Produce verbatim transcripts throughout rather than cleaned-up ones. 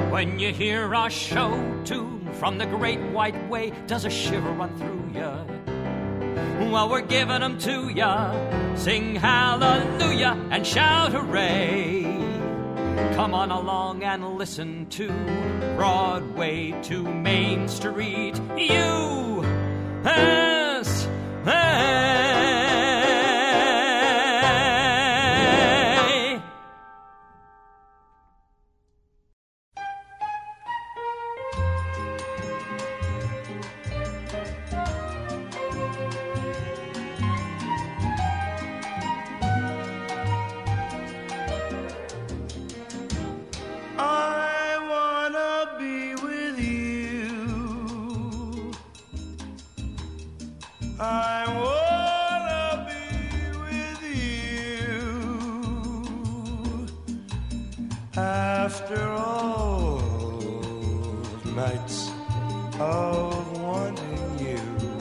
When you hear our show tune from the great white way, does a shiver run through ya? Well, we're giving them to ya. Sing hallelujah and shout hooray. Come on along and listen to Broadway to Main Street U S A. I wanna be with you after all nights of wanting you,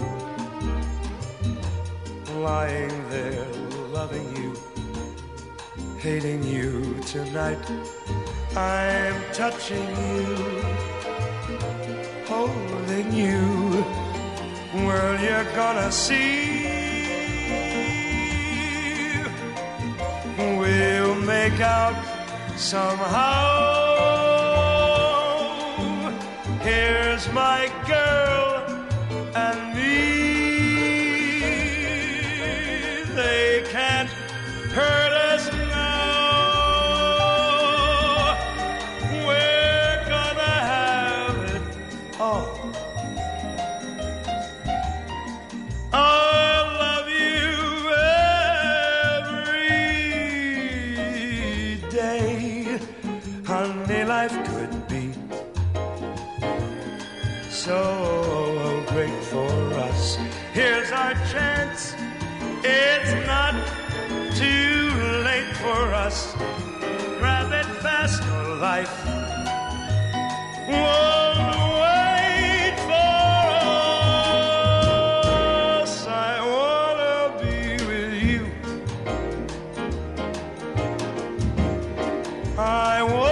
lying there loving you, hating you tonight. I'm touching you, holding you. Well, you're gonna see, we'll make out somehow. Here's my girl and me, they can't hurt us now. We're gonna have it all. Life could be so great for us. Here's our chance. It's not too late for us. Grab it fast, or life won't wait for us. I wanna be with you. I want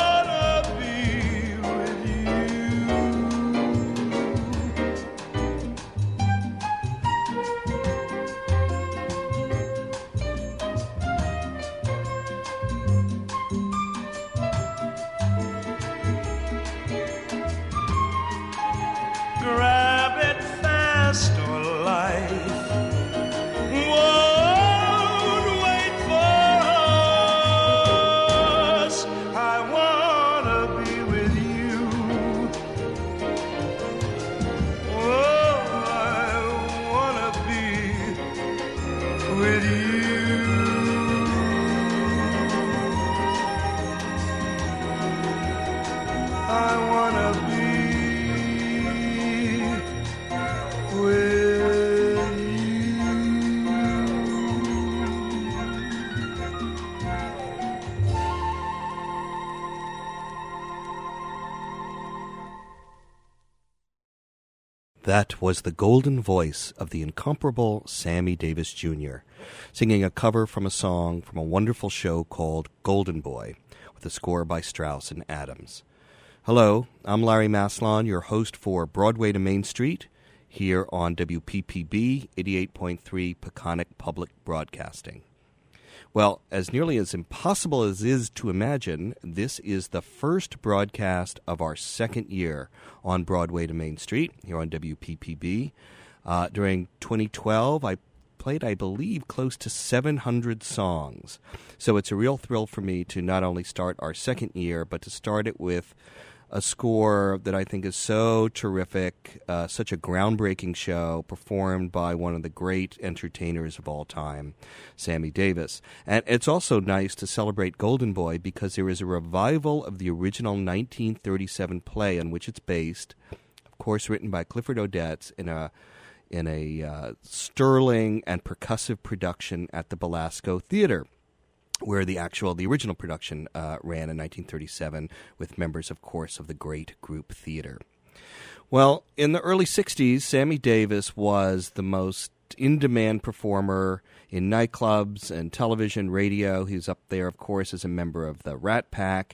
That was the golden voice of the incomparable Sammy Davis Junior, singing a cover from a song from a wonderful show called Golden Boy, with a score by Strauss and Adams. Hello, I'm Larry Maslon, your host for Broadway to Main Street, here on W P P B eighty-eight point three Peconic Public Broadcasting. Well, as nearly as impossible as it is to imagine, this is the first broadcast of our second year on Broadway to Main Street here on W P P B. Uh, during twenty twelve, I played, I believe, close to seven hundred songs. So it's a real thrill for me to not only start our second year, but to start it with a score that I think is so terrific, uh, such a groundbreaking show performed by one of the great entertainers of all time, Sammy Davis. And it's also nice to celebrate Golden Boy because there is a revival of the original nineteen thirty-seven play on which it's based, of course written by Clifford Odets in a in a uh, sterling and percussive production at the Belasco Theater, where the actual, the original production uh, ran in nineteen thirty-seven with members, of course, of the great group theater. Well, in the early sixties, Sammy Davis was the most in-demand performer in nightclubs and television, radio. He was up there, of course, as a member of the Rat Pack.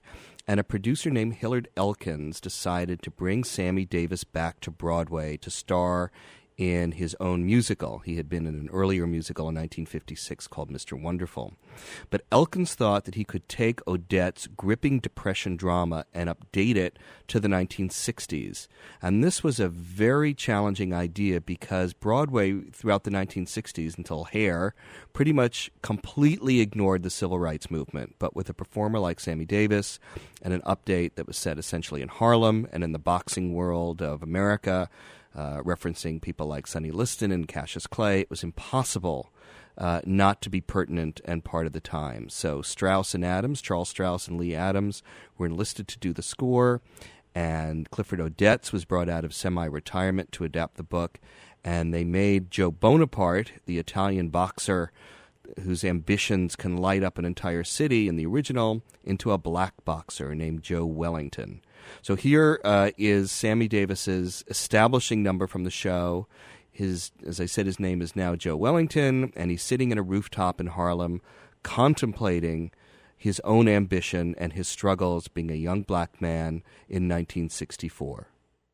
and a producer named Hilliard Elkins decided to bring Sammy Davis back to Broadway to star in his own musical. He had been in an earlier musical in nineteen fifty-six called Mister Wonderful. But Elkins thought that he could take Odette's gripping Depression drama and update it to the nineteen sixties. And this was a very challenging idea because Broadway, throughout the nineteen sixties until Hair, pretty much completely ignored the civil rights movement. But with a performer like Sammy Davis and an update that was set essentially in Harlem and in the boxing world of America, Uh, referencing people like Sonny Liston and Cassius Clay, it was impossible uh, not to be pertinent and part of the time. So Strauss and Adams, Charles Strauss and Lee Adams, were enlisted to do the score, and Clifford Odets was brought out of semi-retirement to adapt the book, and they made Joe Bonaparte, the Italian boxer whose ambitions can light up an entire city in the original, into a black boxer named Joe Wellington. So here uh, is Sammy Davis's establishing number from the show. His, as I said, his name is now Joe Wellington, and he's sitting in a rooftop in Harlem contemplating his own ambition and his struggles being a young black man in nineteen sixty-four.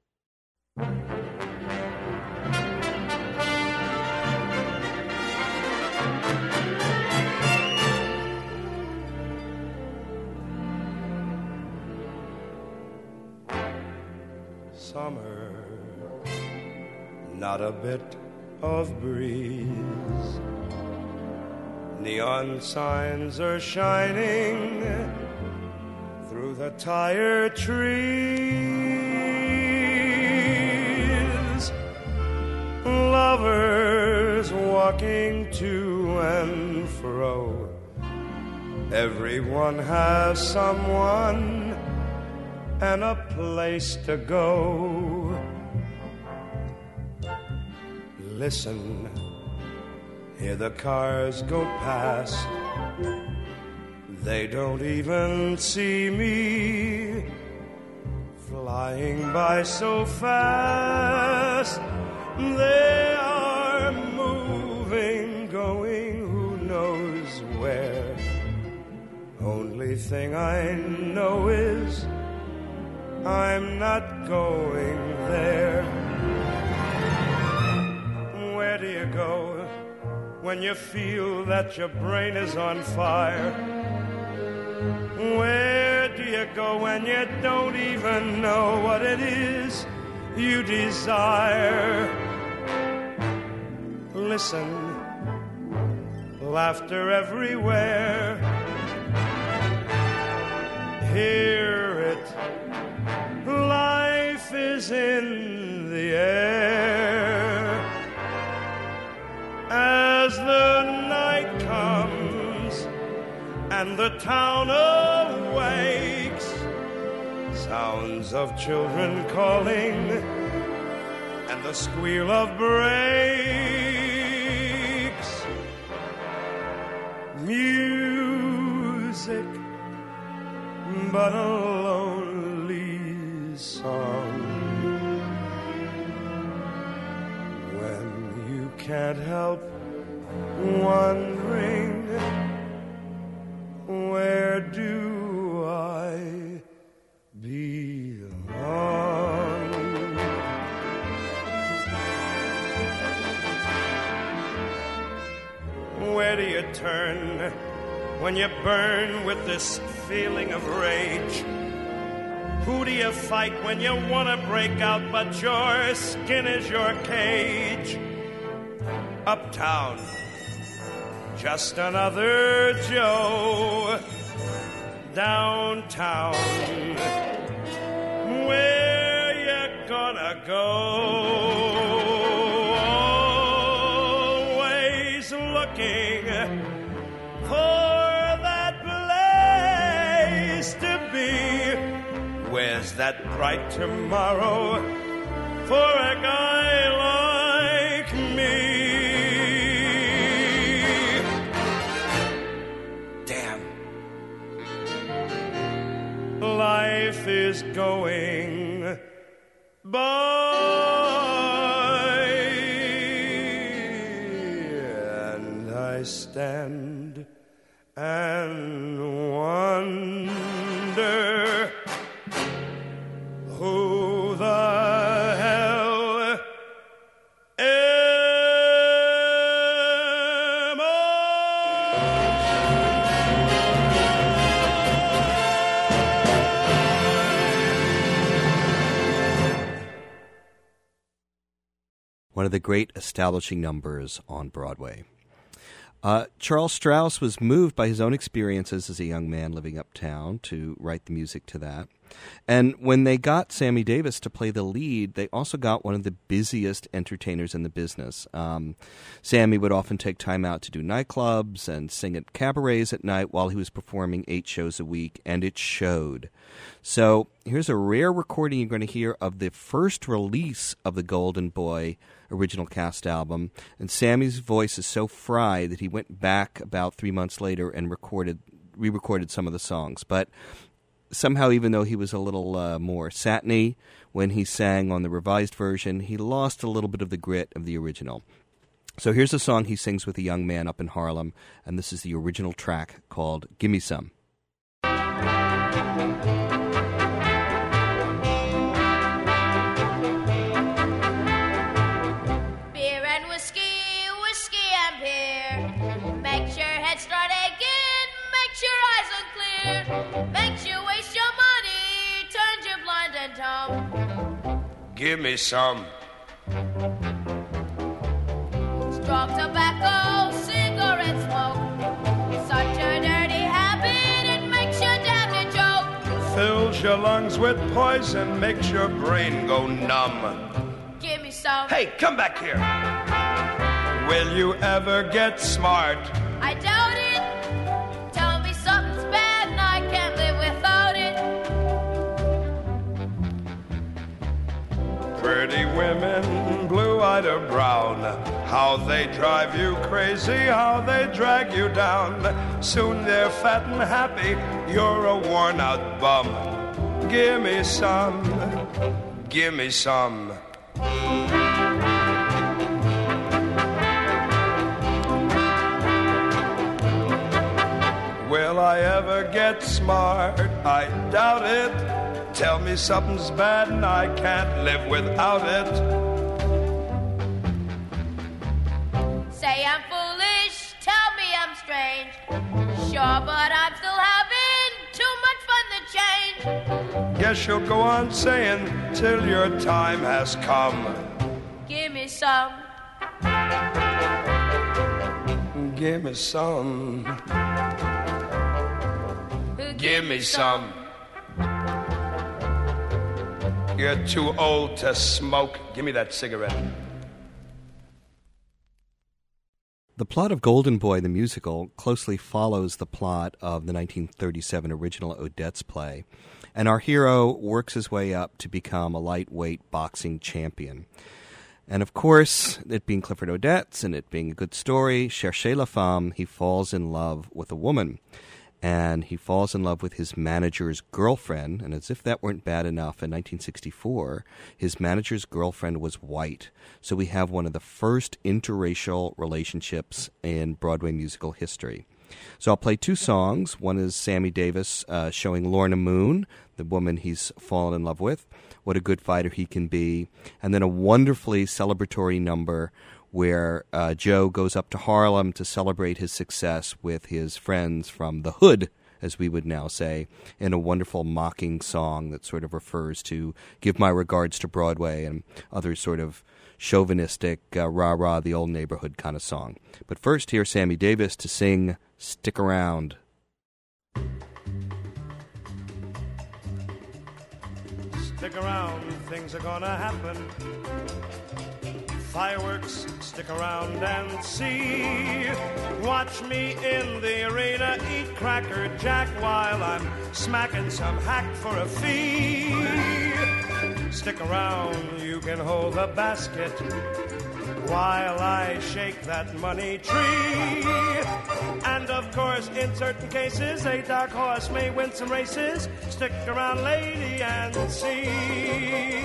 Summer, not a bit of breeze. Neon signs are shining through the tired trees. Lovers walking to and fro. Everyone has someone and a place to go. Listen, hear the cars go past. They don't even see me, flying by so fast. They are moving, going who knows where. Only thing I know is I'm not going there. Where do you go when you feel that your brain is on fire? Where do you go when you don't even know what it is you desire? Listen, laughter everywhere. Hear it. Life is in the air. As the night comes and the town awakes, sounds of children calling and the squeal of brakes. Music, but a lonely song. When you can't help wondering, where do I belong? Where do you turn when you burn with this feeling of rage? Who do you fight when you want to break out, but your skin is your cage? Uptown, just another Joe. Downtown, where you gonna go? Always looking for that place to be. Where's that bright tomorrow for a guy like me? Damn. Life is going by, and I stand and wonder wonder who the hell am I? One of the great establishing numbers on Broadway. Uh, Charles Strouse was moved by his own experiences as a young man living uptown to write the music to that. And when they got Sammy Davis to play the lead, they also got one of the busiest entertainers in the business. Um, Sammy would often take time out to do nightclubs and sing at cabarets at night while he was performing eight shows a week, and it showed. So here's a rare recording you're going to hear of the first release of the Golden Boy original cast album, and Sammy's voice is so fried that he went back about three months later and recorded, re-recorded some of the songs. But somehow, even though he was a little uh, more satiny when he sang on the revised version, he lost a little bit of the grit of the original. So here's a song he sings with a young man up in Harlem, and this is the original track called Gimme Some. Makes you waste your money, turns you blind and dumb. Give me some. Strong tobacco, cigarette smoke. Such a dirty habit, it makes you damn to choke. Fills your lungs with poison, makes your brain go numb. Give me some. Hey, come back here. Will you ever get smart? I doubt it. Tell me something's bad and I can't live without it. Pretty women, blue-eyed or brown, how they drive you crazy, how they drag you down. Soon they're fat and happy, you're a worn-out bum. Give me some, give me some. Will I ever get smart? I doubt it. Tell me something's bad and I can't live without it. Say I'm foolish, tell me I'm strange. Sure, but I'm still having too much fun to change. Guess you'll go on saying till your time has come. Give me some. Give me some. Give me some. You're too old to smoke. Give me that cigarette. The plot of Golden Boy, the musical, closely follows the plot of the nineteen thirty-seven original Odette's play, and our hero works his way up to become a lightweight boxing champion. And of course, it being Clifford Odets and it being a good story, cherchez la femme, he falls in love with a woman. And he falls in love with his manager's girlfriend, and as if that weren't bad enough, in nineteen sixty-four, his manager's girlfriend was white. So we have one of the first interracial relationships in Broadway musical history. So I'll play two songs. One is Sammy Davis uh, showing Lorna Moon, the woman he's fallen in love with, what a good fighter he can be, and then a wonderfully celebratory number where uh, Joe goes up to Harlem to celebrate his success with his friends from the hood, as we would now say, in a wonderful mocking song that sort of refers to Give My Regards to Broadway and other sort of chauvinistic, uh, rah-rah, the old neighborhood kind of song. But first, here's Sammy Davis to sing Stick Around. Stick around, things are gonna happen. Fireworks, stick around and see. Watch me in the arena eat Cracker Jack while I'm smacking some hack for a fee. Stick around, you can hold the basket while I shake that money tree. And of course, in certain cases, a dark horse may win some races. Stick around, lady, and see.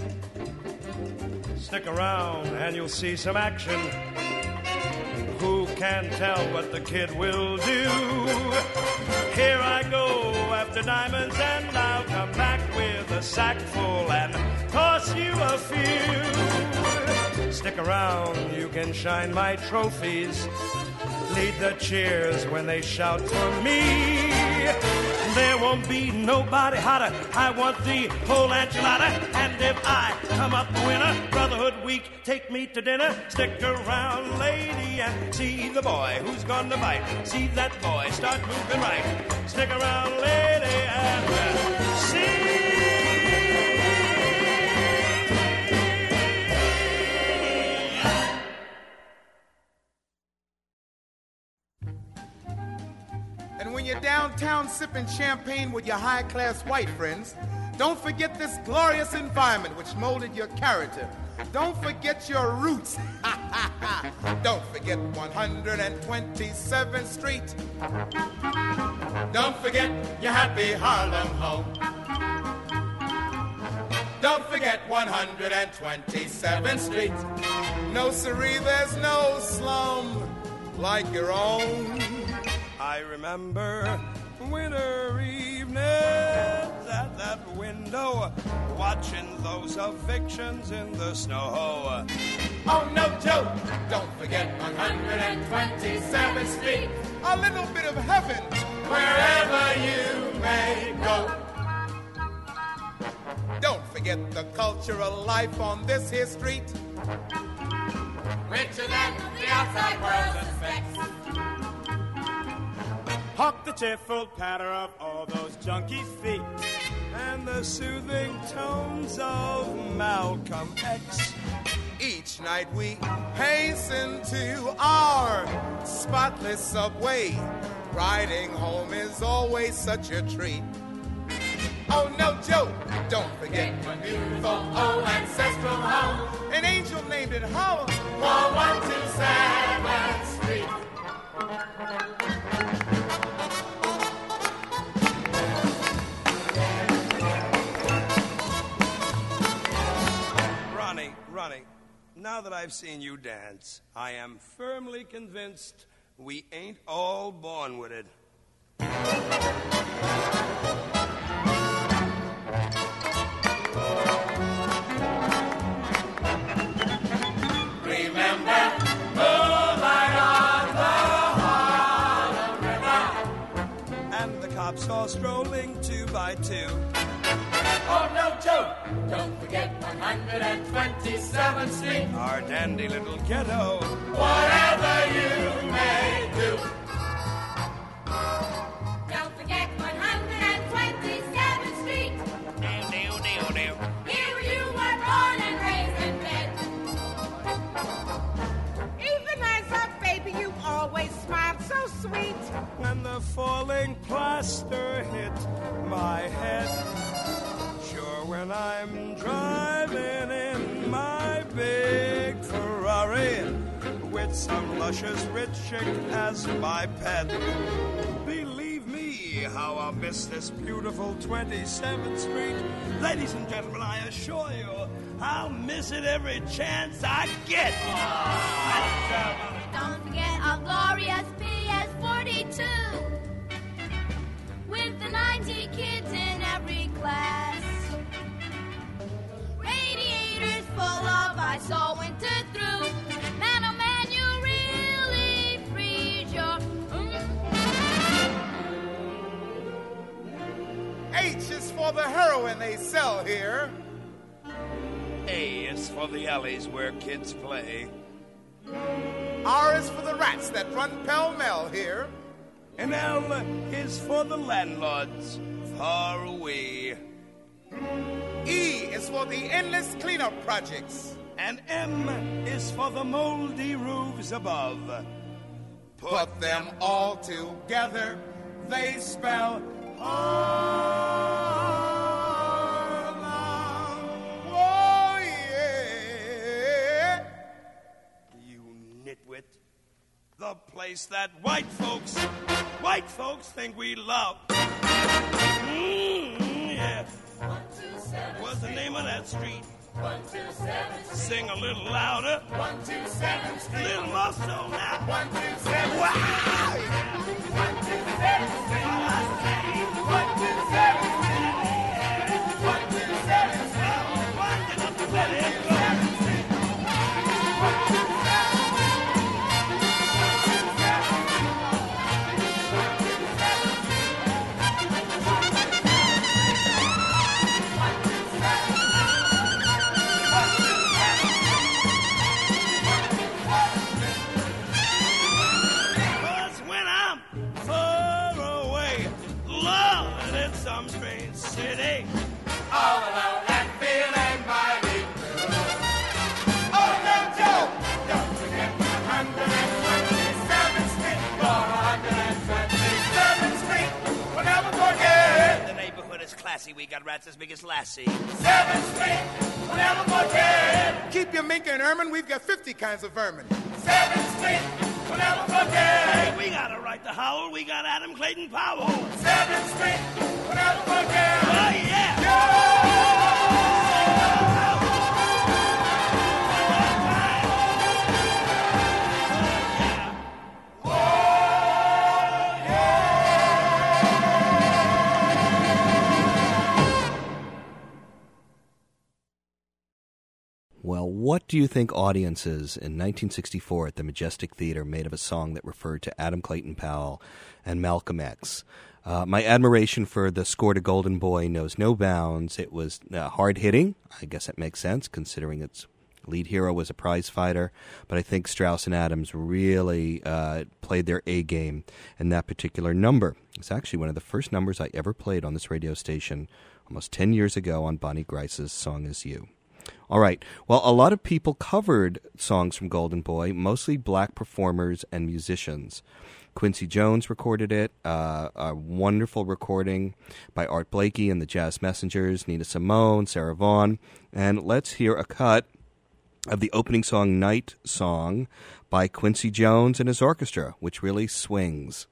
Stick around and you'll see some action. Who can't tell what the kid will do. Here I go after diamonds, and I'll come back with a sack full and toss you a few. Stick around, you can shine my trophies. Lead the cheers when they shout for me. There won't be nobody hotter. I want the whole enchilada. And if I come up winner, Brotherhood Week, take me to dinner. Stick around, lady, and see the boy who's gonna bite. See that boy start moving right. Stick around, lady, and uh, see. And when you're downtown sipping champagne with your high-class white friends, don't forget this glorious environment which molded your character. Don't forget your roots. Don't forget one hundred twenty-seventh Street. Don't forget your happy Harlem home. Don't forget one hundred twenty-seventh Street. No, siree, there's no slum like your own. I remember winter evenings at that window, watching those evictions in the snow. Oh, no joke. Don't forget one hundred twenty-seventh Street. A little bit of heaven wherever you may go. Don't forget the cultural life on this here street. Richer than the outside world suspects. Hark the cheerful patter of all those junkies' feet, and the soothing tones of Malcolm X. Each night we hasten to our spotless subway. Riding home is always such a treat. Oh, no joke. Don't forget my beautiful old ancestral home. An angel named it Howell for one two seventh Street. Ronnie, Ronnie, now that I've seen you dance, I am firmly convinced we ain't all born with it. Remember, moonlight on the Harlem River. And the cops all strolling two by two. Oh, no joke. Don't forget one hundred twenty-seventh Street. Our dandy little ghetto. Whatever you may do. Don't forget one hundred twenty-seventh Street. Here where you were born and raised and fed. Even as a baby, you always smiled so sweet. And the falling plaster hit my head. Sure, when I'm driving in my big Ferrari with some luscious rich chick as my pet, believe me, how I'll miss this beautiful twenty-seventh Street. Ladies and gentlemen, I assure you, I'll miss it every chance I get. Don't forget our glorious P S forty-two with the ninety kids in every class. Radiators full of ice all winter through. Man, oh man, you really freeze your... Mm. H is for the heroin they sell here. A is for the alleys where kids play. R is for the rats that run pell-mell here. And L is for the landlords far away. E is for the endless cleanup projects. And M is for the moldy roofs above. Put them all together, they spell Harlem. Oh, yeah. You nitwit. The place that white folks, white folks think we love. Mm, yeah. What's the name of that street? One, two, seven. Sing a little louder. One, two, seven. A little more so now. One, two, seven. Wow! One, two, seven. One, two, seven. One, two, seven. One, get up to bed, here it goes. Some strange city, all alone and feeling mighty blue. Oh, no, Joe, don't forget one hundred twenty-seventh Street. For one hundred twenty-seventh Street, we'll never forget. The neighborhood is classy, we got rats as big as Lassie. seventh Street, we'll never forget. Keep your mink and ermine, we've got fifty kinds of vermin. seventh Street, we'll never forget. Hey, we got a right to howl, we got Adam Clayton Powell. seventh Street, we'll never forget. Oh, yeah. Well, what do you think audiences in nineteen sixty-four at the Majestic Theater made of a song that referred to Adam Clayton Powell and Malcolm X? Uh, my admiration for the score to Golden Boy knows no bounds. It was uh, hard-hitting. I guess it makes sense, considering its lead hero was a prize fighter. But I think Strauss and Adams really uh, played their A-game in that particular number. It's actually one of the first numbers I ever played on this radio station almost ten years ago on Bonnie Grice's Song Is You. All right. Well, a lot of people covered songs from Golden Boy, mostly black performers and musicians. Quincy Jones recorded it, uh, a wonderful recording by Art Blakey and the Jazz Messengers, Nina Simone, Sarah Vaughan. And let's hear a cut of the opening song, Night Song, by Quincy Jones and his orchestra, which really swings.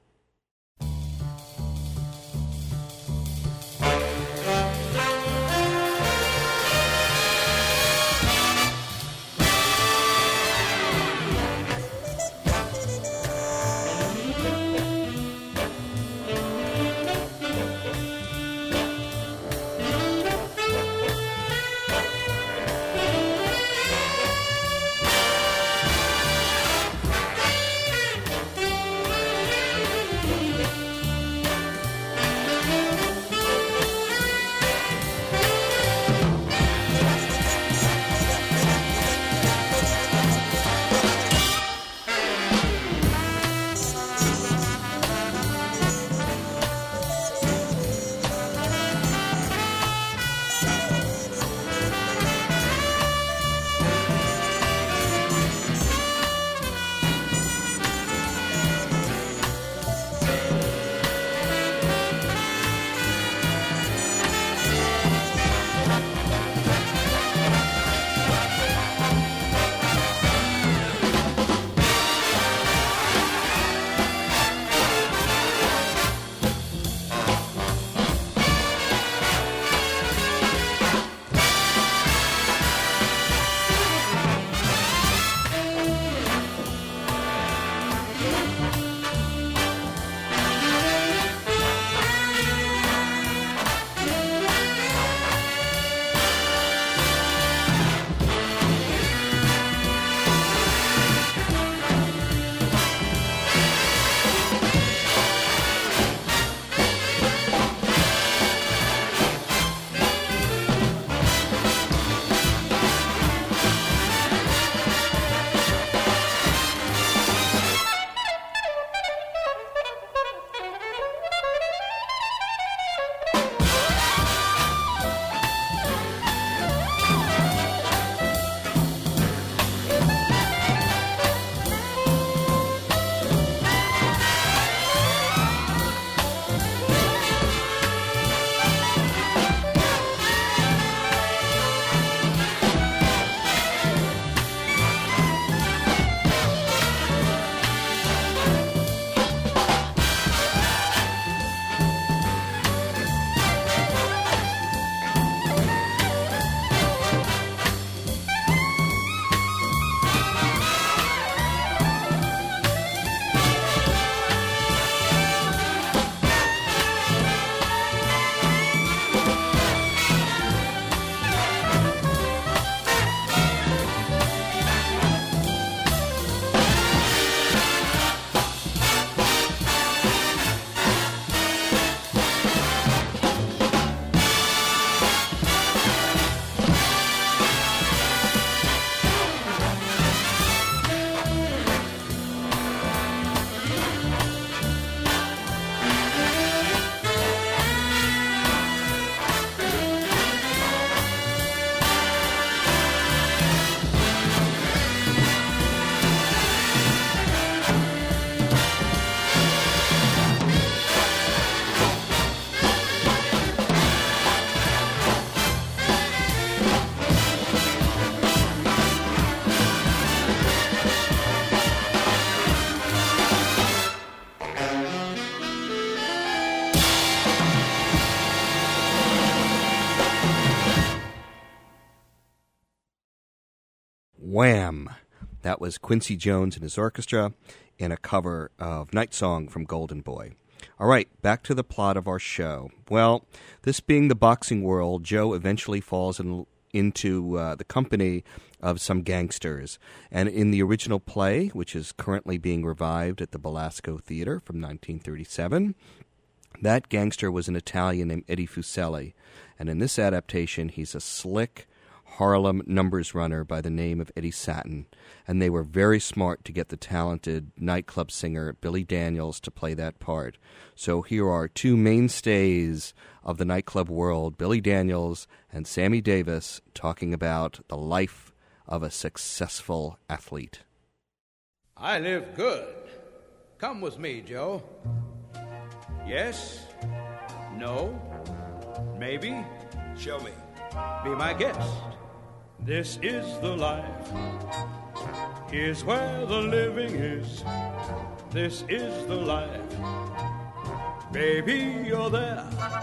Wham! That was Quincy Jones and his orchestra in a cover of Night Song from Golden Boy. All right, back to the plot of our show. Well, this being the boxing world, Joe eventually falls in, into uh, the company of some gangsters. And in the original play, which is currently being revived at the Belasco Theater from nineteen thirty-seven, that gangster was an Italian named Eddie Fuseli. And in this adaptation, he's a slick Harlem numbers runner by the name of Eddie Satin, and they were very smart to get the talented nightclub singer Billy Daniels to play that part. So here are two mainstays of the nightclub world, Billy Daniels and Sammy Davis, talking about the life of a successful athlete. I live good. Come with me, Joe. Yes? No? Maybe? Show me. Be my guest. This is the life. Here's where the living is. This is the life. Baby, you're there.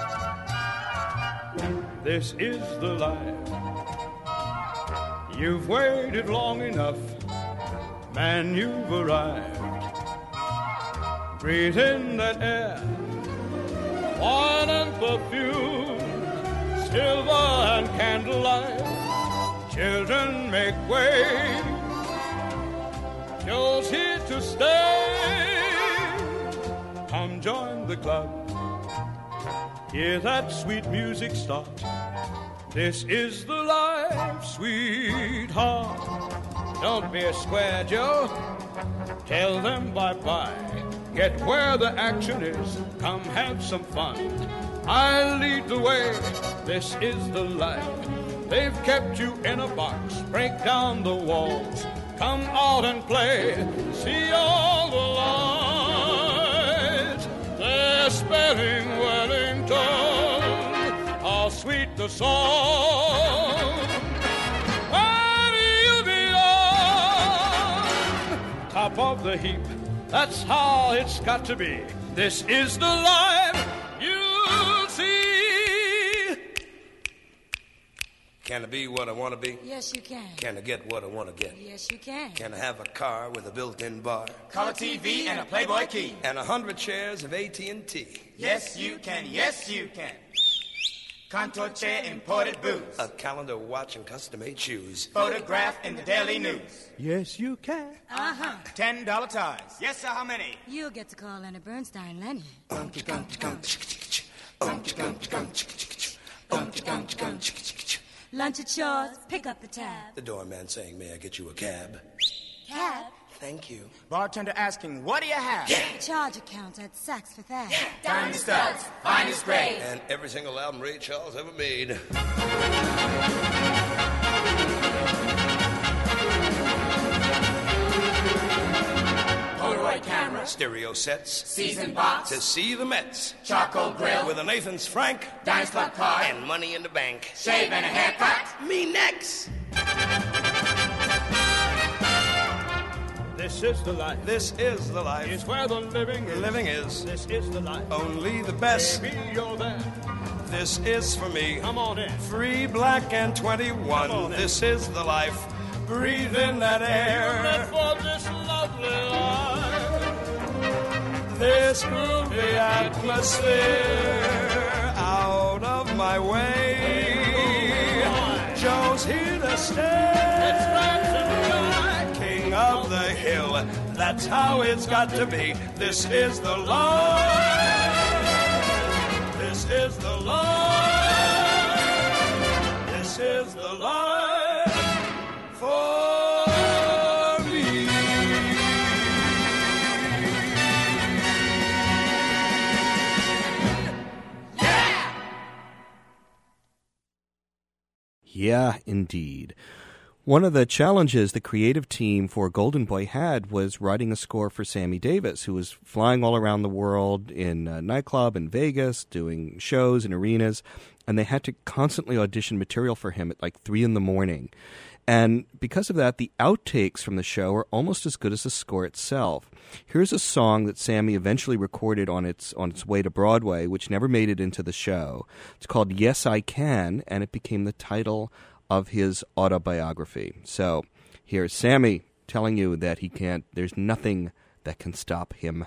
This is the life. You've waited long enough. Man, you've arrived. Breathe in that air. Wine and perfume. Silver and candlelight. Children make way. Joe's here to stay. Come join the club. Hear that sweet music start. This is the life, sweetheart. Don't be a square, Joe. Tell them bye-bye. Get where the action is. Come have some fun. I'll lead the way. This is the life. They've kept you in a box. Break down the walls. Come out and play. See all the lights. They're spelling Wellington. How sweet the song. Where you belong. Top of the heap. That's how it's got to be. This is the life you'll see. Can I be what I want to be? Yes, you can. Can I get what I want to get? Yes, you can. Can I have a car with a built-in bar? Color T V and a Playboy key. And a hundred shares of A T and T. Yes, you can. Yes, you can. Contour chair, imported booze. A calendar, watch, and custom-made shoes. Photograph in the Daily News. Yes, you can. Uh-huh. Ten dollar ties. Yes, sir, how many? You'll get to call Leonard Bernstein Lenny. Lunch at Shaw's, pick up the tab. The doorman saying, may I get you a cab? Cab? Thank you. Bartender asking, what do you have? Yeah. Charge account at Saks Fifth Ave. Diamond studs, finest grade. And every single album Ray Charles ever made. Polaroid camera. Stereo sets. Season box. To see the Mets. Charcoal grill. With a Nathan's Frank. Diners Club card. And money in the bank. Shave and a haircut. Me next. This is the life. This is the life. It's where the living The is. living is This is the life. only the best. Baby, you're there. This is for me. Come on in. Free, black, and Come on twenty-one. in. This is the life. Breathe in that air. For this lovely life. This groovy atmosphere. Out of my way. Joe's here to stay. King of the hill. That's how it's got to be. This is the life. This is the life. This is the life for me. Yeah, indeed. One of the challenges the creative team for Golden Boy had was writing a score for Sammy Davis, who was flying all around the world in a nightclub in Vegas, doing shows in arenas, and they had to constantly audition material for him at like three in the morning. And because of that, the outtakes from the show are almost as good as the score itself. Here's a song that Sammy eventually recorded on its on its way to Broadway, which never made it into the show. It's called Yes, I Can, and it became the title of his autobiography. So Here's Sammy telling you that he can't, there's nothing that can stop him.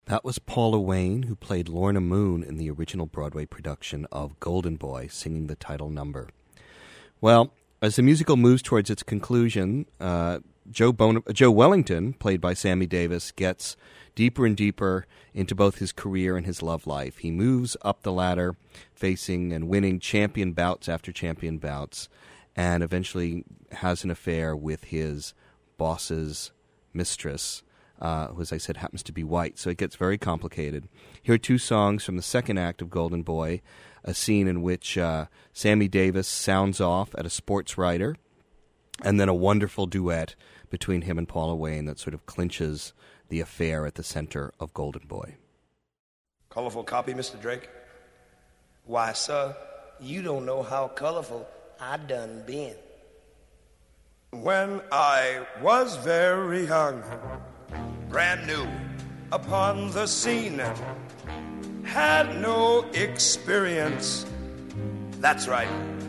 That was Paula Wayne, who played Lorna Moon in the original Broadway production of Golden Boy, singing the title number. Well, as the musical moves towards its conclusion, uh, Joe, Bon- Joe Wellington, played by Sammy Davis, gets deeper and deeper into both his career and his love life. He moves up the ladder, facing and winning champion bouts after champion bouts, and eventually has an affair with his boss's mistress, Uh, who, as I said, happens to be white, so it gets very complicated. Here are two songs from the second act of Golden Boy, a scene in which uh, Sammy Davis sounds off at a sports writer, and then a wonderful duet between him and Paula Wayne that sort of clinches the affair at the center of Golden Boy. Colorful copy, Mister Drake? Why, sir, you don't know how colorful I done been. When I was very young, brand new upon the scene, had no experience. That's right,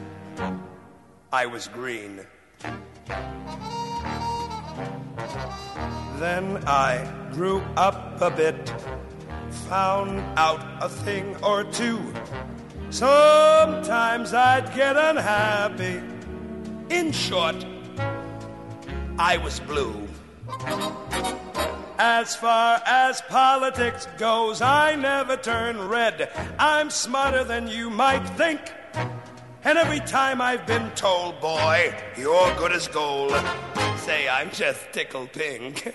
I was green. Then I grew up a bit, found out a thing or two. Sometimes I'd get unhappy. In short, I was blue. As far as politics goes, I never turn red. I'm smarter than you might think. And every time I've been told, boy, you're good as gold, say I'm just tickled pink.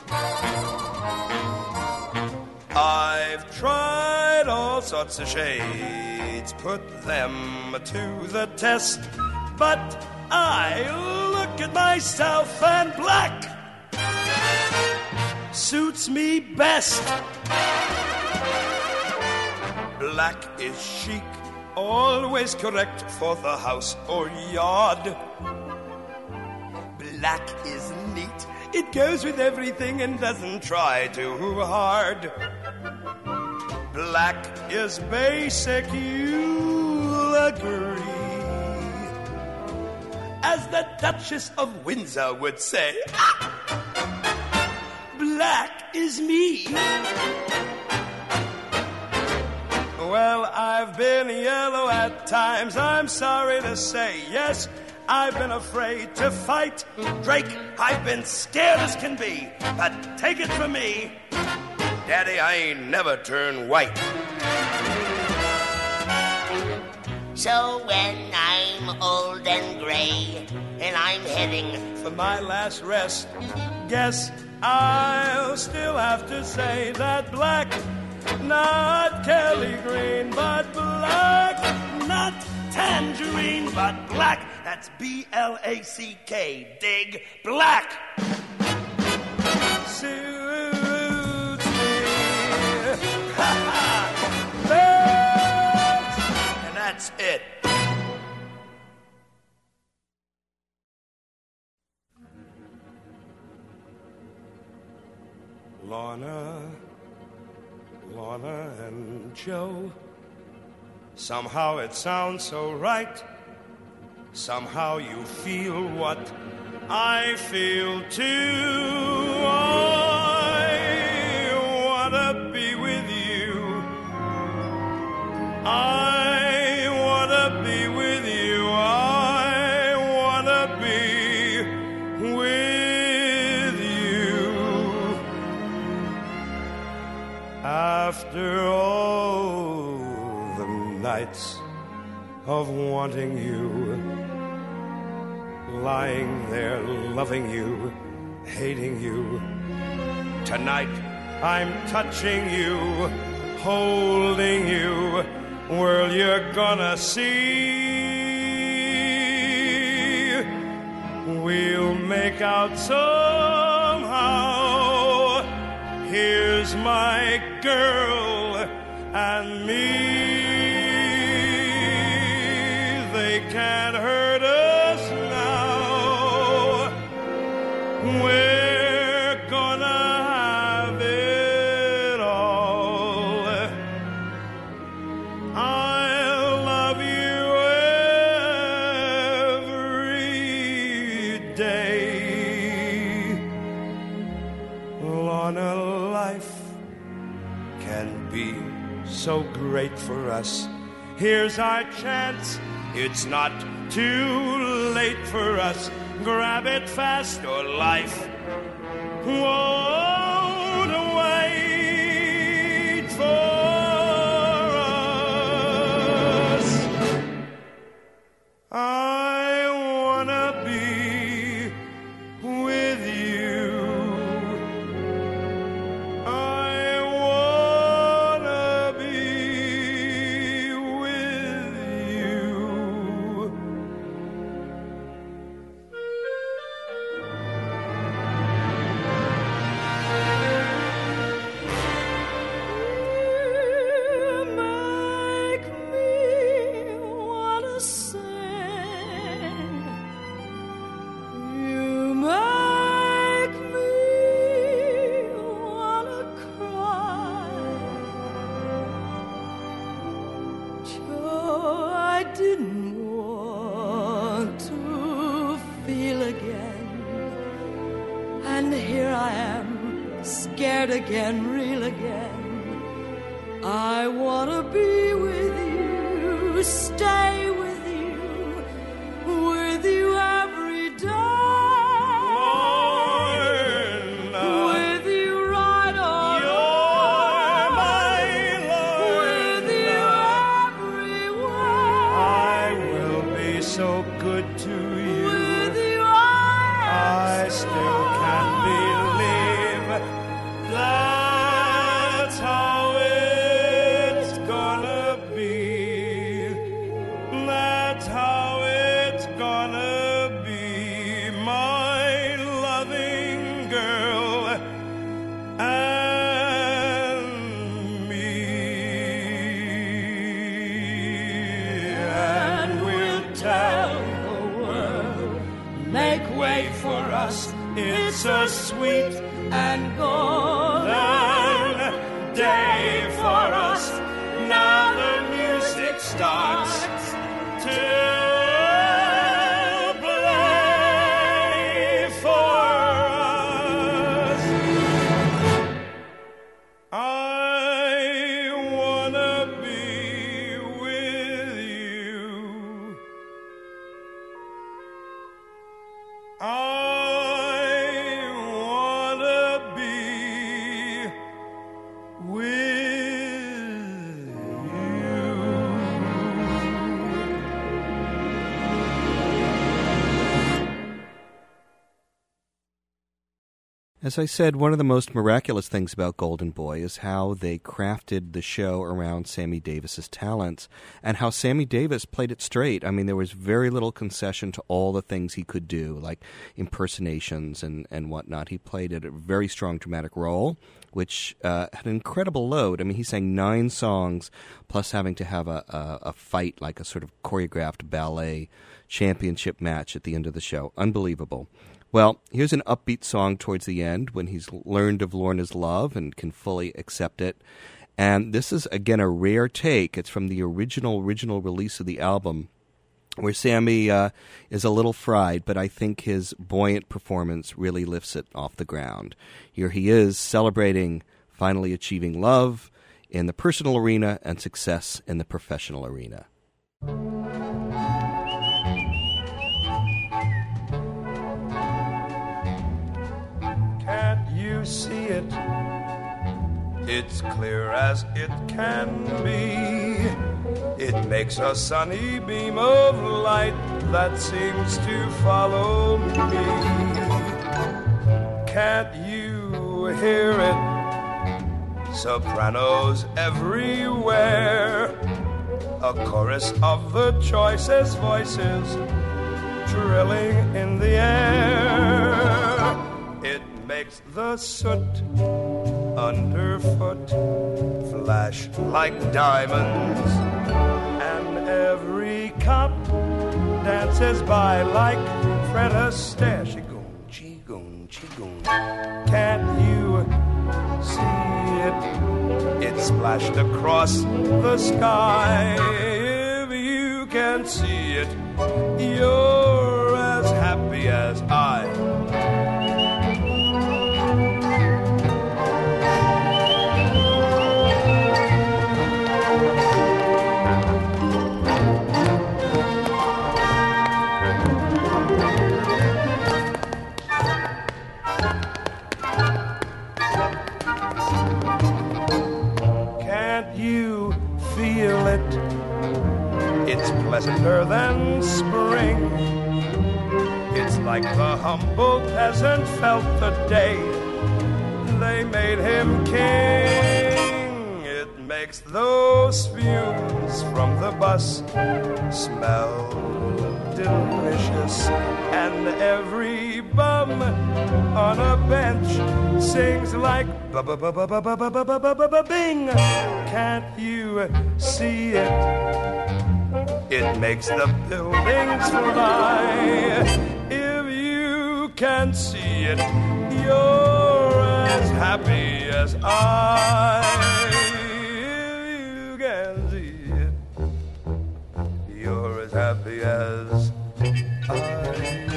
I've tried all sorts of shades, put them to the test, but I look at myself and black suits me best. Black is chic, always correct for the house or yard. Black is neat, it goes with everything and doesn't try too hard. Black is basic, you'll agree. As the Duchess of Windsor would say, ah, black is me. Well, I've been yellow at times, I'm sorry to say. Yes, I've been afraid to fight. Drake, I've been scared as can be. But take it from me, Daddy, I ain't never turned white. So when I'm old and gray and I'm heading for my last rest, guess I'll still have to say that black, not Kelly Green, but black, not tangerine, but black. That's B L A C K, dig, black. Suits me. Ha ha. And that's it. Lorna, Lorna and Joe. Somehow it sounds so right. Somehow you feel what I feel too. I wanna be with you. I wanna be with you. I wanna be with you. After all the nights of wanting you, lying there loving you, hating you, tonight I'm touching you, holding you. Well, you're gonna see, we'll make out somehow. Here's my girl and me. They can't hurt us now. We're gonna have it all. I'll love you every day. Lorna, life be so great for us. Here's our chance. It's not too late for us. Grab it fast or life won't wait for us. I wanna be with you. I wanna be with you. Make me wanna sing. You make me wanna cry. Joe, I didn't want to feel again, and here I am, scared again, real again. I wanna be with you, stay with you, with you every day. Lorna, With you right on. you're my With you Lorna. everywhere. I will be so good to you. With you I I still can't believe that's how it's gonna be. That's how it's gonna be, my loving girl and me. And we'll tell the world, make way for us. It's a sweet and golden day for us. Now the music starts to play for us. I wanna be with you. I wanna be with you. As I said, one of the most miraculous things about Golden Boy is how they crafted the show around Sammy Davis's talents and how Sammy Davis played it straight. I mean, there was very little concession to all the things he could do, like impersonations and, and whatnot. He played it a very strong dramatic role, which uh, had an incredible load. I mean, he sang nine songs, plus having to have a, a, a fight, like a sort of choreographed ballet championship match at the end of the show. Unbelievable. Well, here's an upbeat song towards the end when he's learned of Lorna's love and can fully accept it. And this is, again, a rare take. It's from the original, original release of the album, where Sammy uh, is a little fried, but I think his buoyant performance really lifts it off the ground. Here he is celebrating finally achieving love in the personal arena and success in the professional arena. Can't you see it? It's clear as it can be. It makes a sunny beam of light that seems to follow me. Can't you hear it? Sopranos everywhere. A chorus of the choicest voices drilling in the air. It makes the soot underfoot flash like diamonds, and every cop dances by like Fred Astaire. Chigoon, chigoon, chigoon. Can't you see it? It splashed across the sky. If you can see it, you're as happy as I. humble peasant felt the day they made him king. It makes those fumes from the bus smell delicious, and every bum on a bench sings like ba-ba-ba-ba-ba-ba-ba-ba-ba-ba-bing. Can't you see it? It makes the buildings fly. If you can see it, you're as happy as I. If you can see it, you're as happy as I.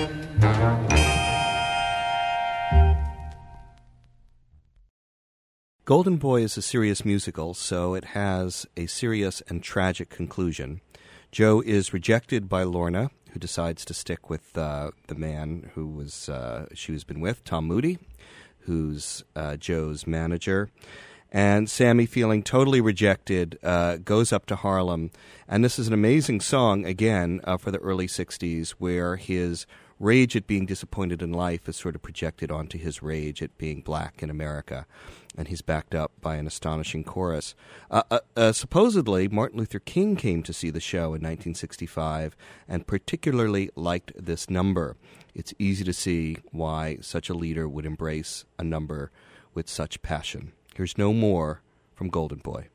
Golden Boy is a serious musical, so it has a serious and tragic conclusion. Joe is rejected by Lorna, who decides to stick with uh, the man who was uh, she was been with, Tom Moody, who's uh, Joe's manager. And Sammy, feeling totally rejected, uh, goes up to Harlem. And this is an amazing song, again, uh, for the early sixties, where his rage at being disappointed in life is sort of projected onto his rage at being black in America. And he's backed up by an astonishing chorus. Uh, uh, uh, supposedly, Martin Luther King came to see the show in nineteen sixty-five and particularly liked this number. It's easy to see why such a leader would embrace a number with such passion. Here's No More from Golden Boy.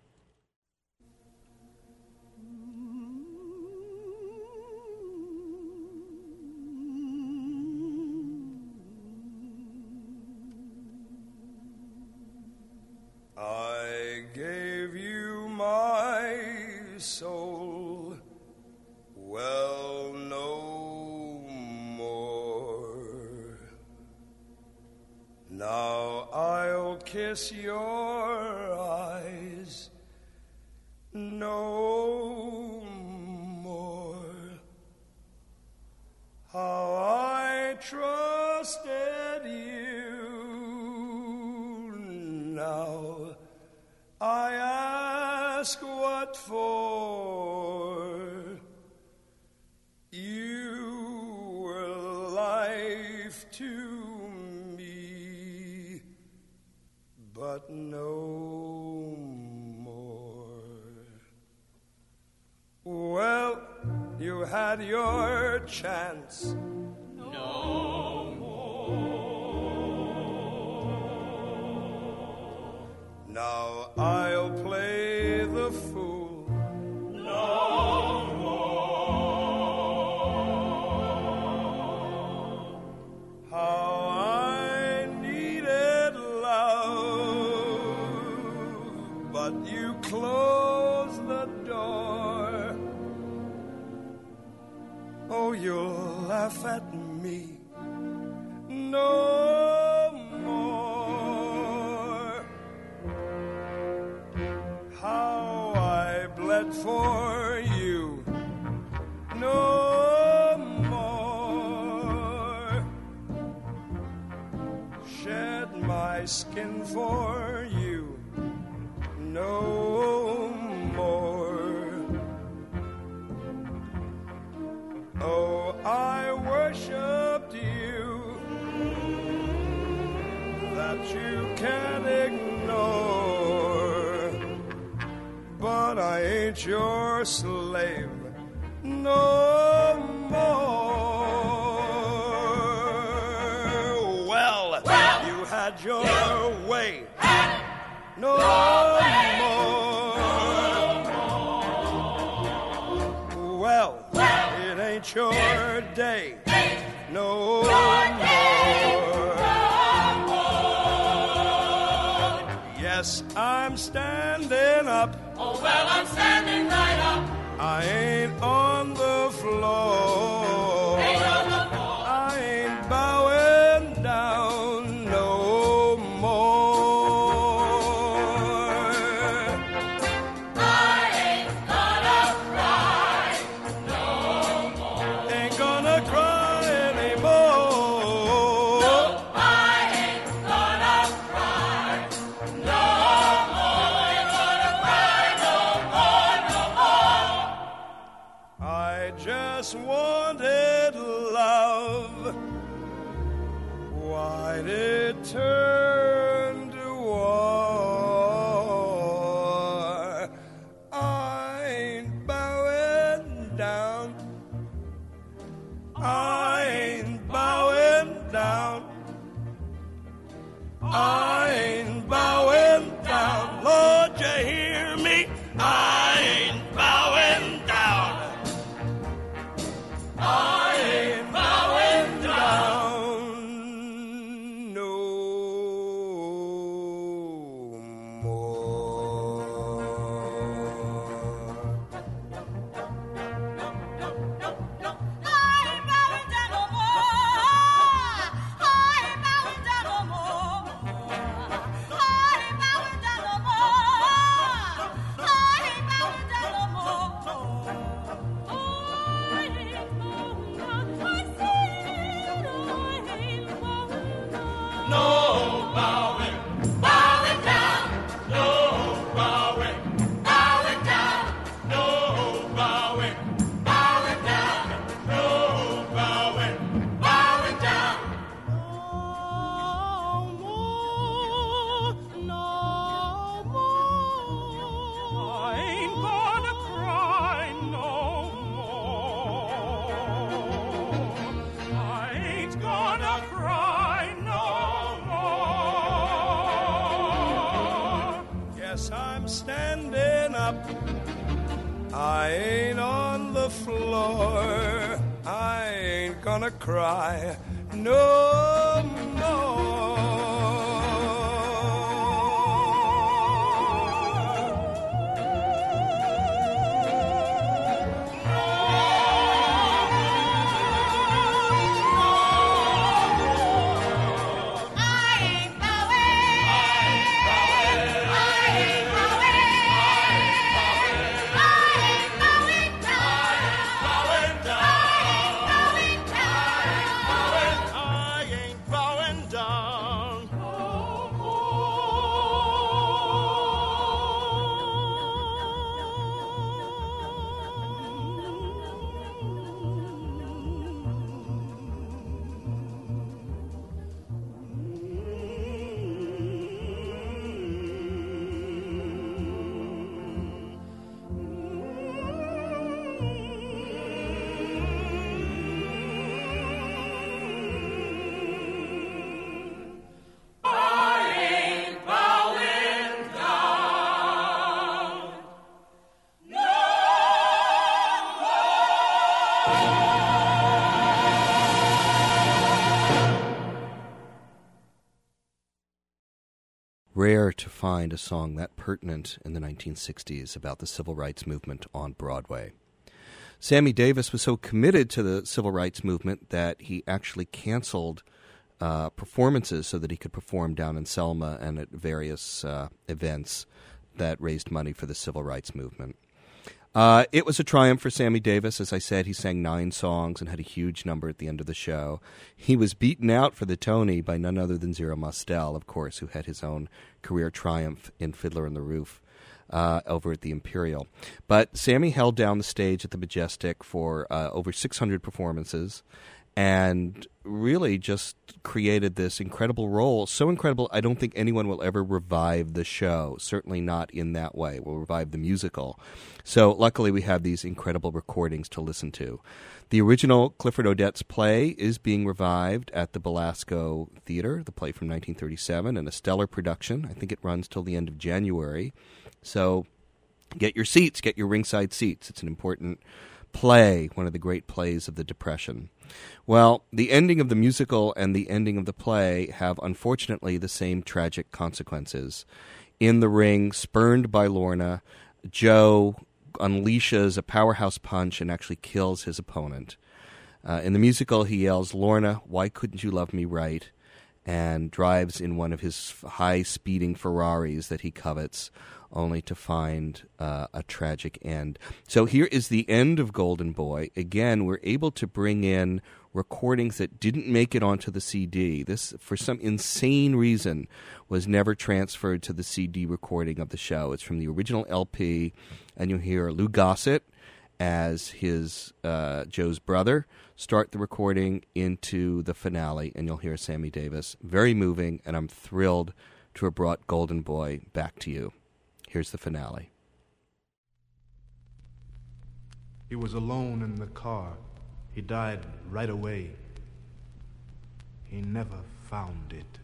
I gave you my soul, well, no more. Now I'll kiss your eyes no more. How I trusted you, now I ask what for. You were life to me, but no more. Well, you had your chance. No more. Now I'll play the fool. No more. How I needed love, but you closed the door. Oh, you'll laugh at me no more. How I bled for you no more. Shed my skin for you no more. Oh, I worshipped you that you can't ignore, but I ain't your slave no more. Well, well you had your you way had no way. more. Well, well, it ain't your day no more. Yes, I'm standing up. Oh, well, I'm standing right up. I ain't on the floor. Ain't on the floor. I ain't bowing down no more. I ain't gonna cry no more. Ain't gonna cry anymore. No, I ain't gonna cry no more. Ain't gonna cry no more, no more. I just return to war. I ain't bowing down. I ain't bowing down. I ain't bowing down. Lord, you hear me? I ain't bowing down. I ain't bowing down no I ain't on the floor. I ain't gonna cry no more. Rare to find a song that pertinent in the nineteen sixties about the civil rights movement on Broadway. Sammy Davis was so committed to the civil rights movement that he actually canceled uh, performances so that he could perform down in Selma and at various uh, events that raised money for the civil rights movement. Uh, it was a triumph for Sammy Davis. As I said, he sang nine songs and had a huge number at the end of the show. He was beaten out for the Tony by none other than Zero Mostel, of course, who had his own career triumph in Fiddler on the Roof uh, over at the Imperial. But Sammy held down the stage at the Majestic for uh, over six hundred performances and really just created this incredible role. So incredible, I don't think anyone will ever revive the show, certainly not in that way. We'll revive the musical. So luckily we have these incredible recordings to listen to. The original Clifford Odets play is being revived at the Belasco Theater, the play from nineteen thirty-seven, and a stellar production. I think it runs till the end of January. So get your seats, get your ringside seats. It's an important play, one of the great plays of the Depression. Well, the ending of the musical and the ending of the play have, unfortunately, the same tragic consequences. In the ring, spurned by Lorna, Joe unleashes a powerhouse punch and actually kills his opponent. Uh, in the musical, he yells, "Lorna, why couldn't you love me right?" and drives in one of his high-speeding Ferraris that he covets, only to find uh, a tragic end. So here is the end of Golden Boy. Again, we're able to bring in recordings that didn't make it onto the C D. This, for some insane reason, was never transferred to the C D recording of the show. It's from the original L P, and you hear Lou Gossett as his uh, Joe's brother start the recording into the finale, and you'll hear Sammy Davis. Very moving, and I'm thrilled to have brought Golden Boy back to you. Here's the finale. He was alone in the car. He died right away. He never found it.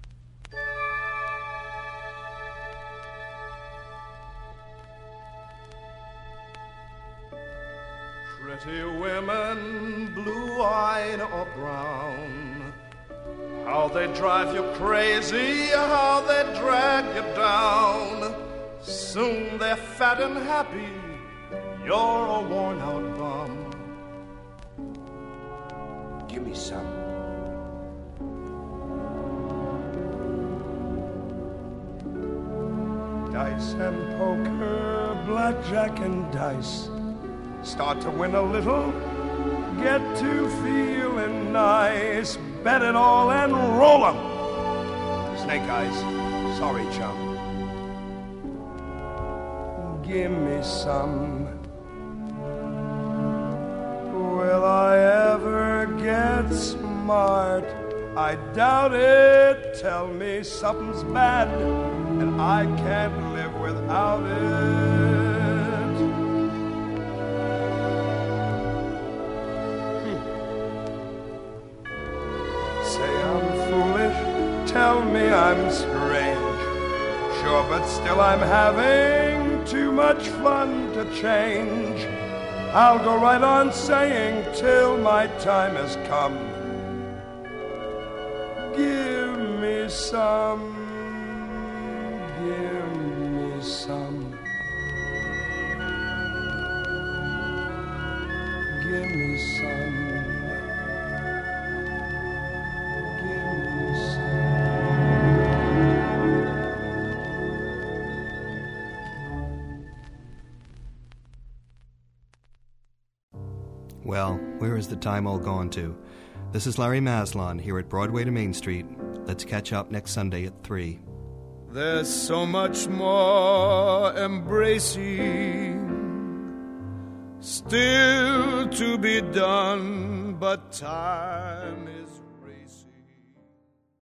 Pretty women, blue-eyed or brown, how they drive you crazy, how they drag you down. Soon they're fat and happy, you're a worn-out bum. Give me some. Dice and poker, blackjack and dice. Start to win a little, get to feeling nice. Bet it all and roll 'em. Snake eyes, sorry chum. Give me some. Will I ever get smart? I doubt it. Tell me something's bad, and I can't live without it. Tell me I'm strange, sure, but still I'm having too much fun to change. I'll go right on saying till my time has come. Give me some, give me some, give me some. Well, where is the time all gone to? This is Larry Maslon here at Broadway to Main Street. Let's catch up next Sunday at three. There's so much more embracing still to be done, but time is